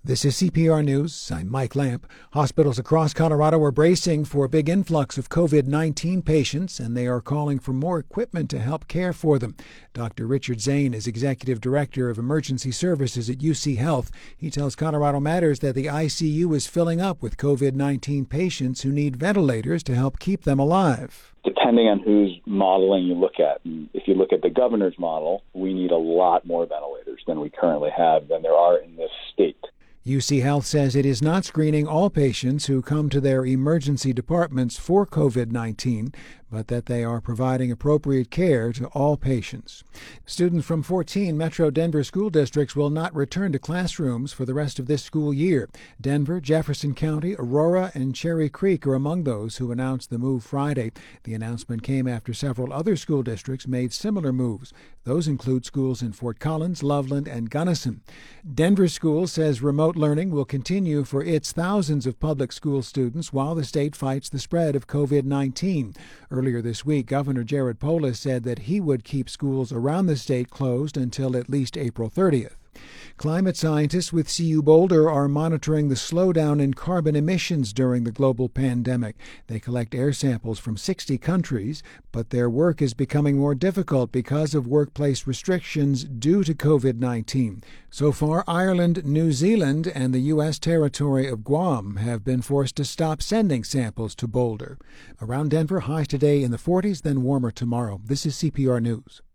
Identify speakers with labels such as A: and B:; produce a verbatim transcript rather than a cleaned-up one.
A: This is C P R News. I'm Mike Lamp. Hospitals across Colorado are bracing for a big influx of COVID nineteen patients, and they are calling for more equipment to help care for them. Doctor Richard Zane is Executive Director of Emergency Services at U C Health. He tells Colorado Matters that the I C U is filling up with COVID nineteen patients who need ventilators to help keep them alive.
B: Depending on whose modeling you look at. If you look at the governor's model, we need a lot more ventilators than we currently have than there are in this state.
A: U C Health says it is not screening all patients who come to their emergency departments for COVID nineteen, but that they are providing appropriate care to all patients. Students from fourteen Metro Denver school districts will not return to classrooms for the rest of this school year. Denver, Jefferson County, Aurora, and Cherry Creek are among those who announced the move Friday. The announcement came after several other school districts made similar moves. Those include schools in Fort Collins, Loveland, and Gunnison. Denver School says remote learning will continue for its thousands of public school students while the state fights the spread of COVID nineteen. Earlier this week, Governor Jared Polis said that he would keep schools around the state closed until at least April thirtieth. Climate scientists with C U Boulder are monitoring the slowdown in carbon emissions during the global pandemic. They collect air samples from sixty countries, but their work is becoming more difficult because of workplace restrictions due to COVID nineteen. So far, Ireland, New Zealand, and the U S territory of Guam have been forced to stop sending samples to Boulder. Around Denver, highs today in the forties, then warmer tomorrow. This is C P R News.